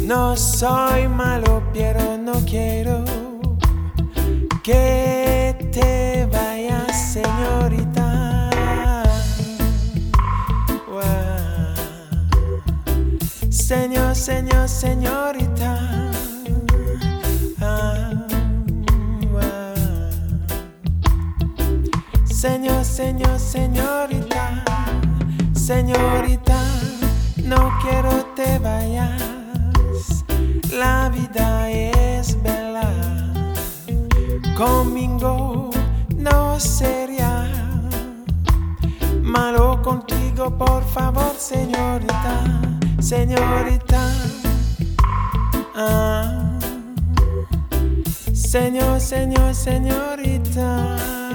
No soy malo, pero no quiero que te vayas, señorita. Wow. Señor, señor, señorita. Wow. Señor, señor, señorita. Señorita, no quiero te vayas. La vida es bella. Conmigo no sería malo contigo, por favor, señorita, señorita. Señor, señor, señorita.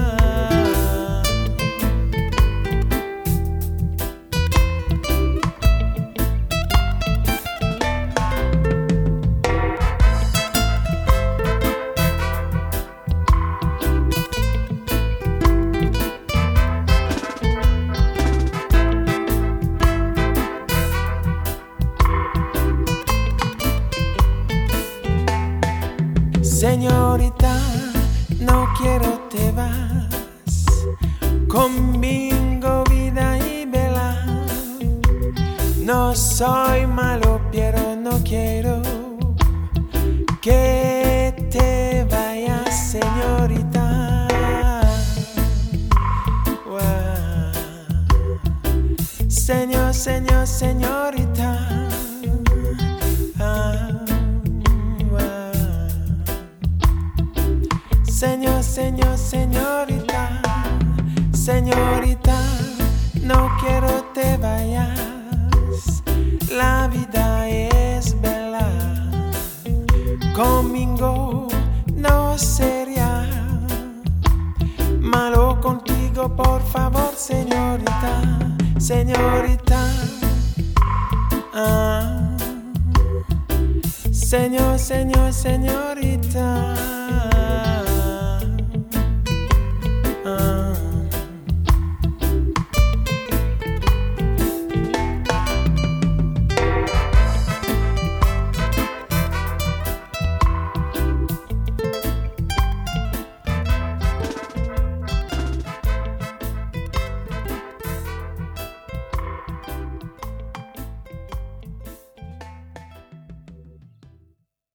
Señorita, no quiero te vas conmigo, vida y bella. No soy malo, pero no quiero que te vayas, señorita. Wow. Señor, señor, señorita. Señor, señor, señorita, señorita, no quiero te vayas. La vida es bella. Conmigo no sería malo contigo, por favor, señorita, señorita. Señor, señor, señorita.